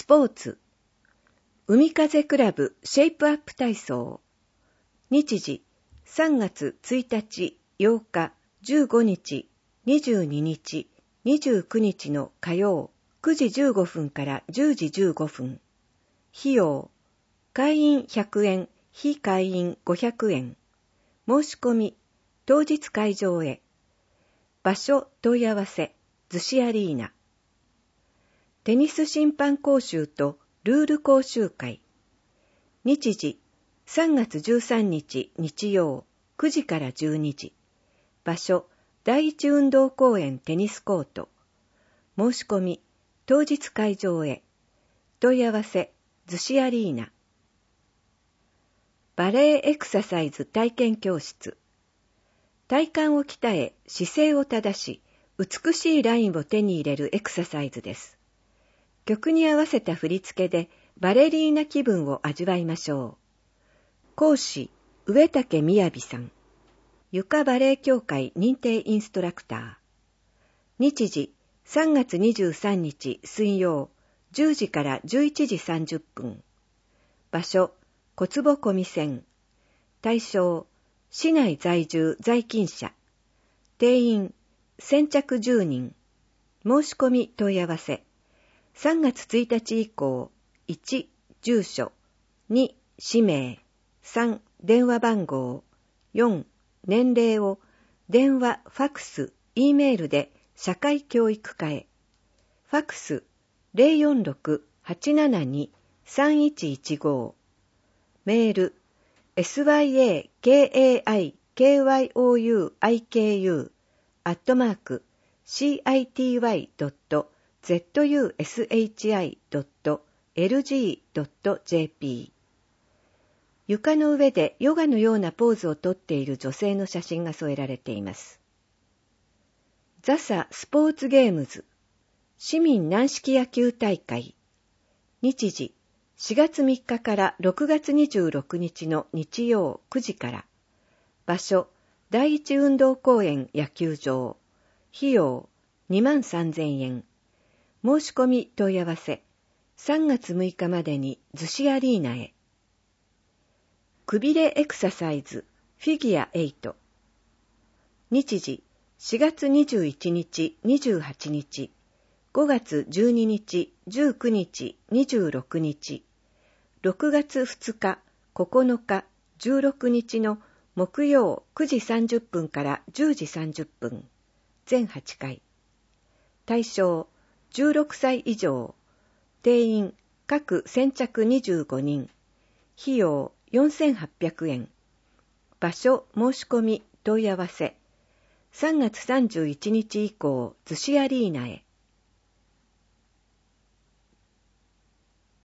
スポーツ海風クラブシェイプアップ体操。日時3月1日、8日、15日、22日、29日の火曜9時15分から10時15分。費用会員100円、非会員500円。申し込み当日会場へ。場所問い合わせ逗子アリーナ。テニス審判講習とルール講習会。日時3月13日日曜9時から12時。場所第一運動公園テニスコート。申し込み当日会場へ。問い合わせ逗子アリーナ。バレエエクササイズ体験教室。体幹を鍛え姿勢を正し美しいラインを手に入れるエクササイズです。曲に合わせた振り付けでバレリーナ気分を味わいましょう。講師、植竹みやびさん。床バレエ協会認定インストラクター。日時、3月23日水曜、10時から11時30分。場所、小坪小見線。対象、市内在住在勤者。定員、先着10人。申し込み問い合わせ。3月1日以降、1、住所、2、氏名、3、電話番号、4、年齢を電話、ファクス、Eメールで社会教育課へ。ファクス 046-872-3115。メール syakai.city.zushi.lg.jp。 床の上でヨガのようなポーズをとっている女性の写真が添えられています。ザサスポーツゲームズ市民軟式野球大会。日時4月3日から6月26日の日曜9時から。場所第一運動公園野球場。費用23,000円。申し込み問い合わせ3月6日までに逗子アリーナへ。くびれエクササイズフィギュア8。日時4月21日28日、5月12日19日26日、6月2日9日16日の木曜9時30分から10時30分。全8回。対象16歳以上。定員各先着25人。費用4,800円。場所申し込み問い合わせ。3月31日以降逗子アリーナへ。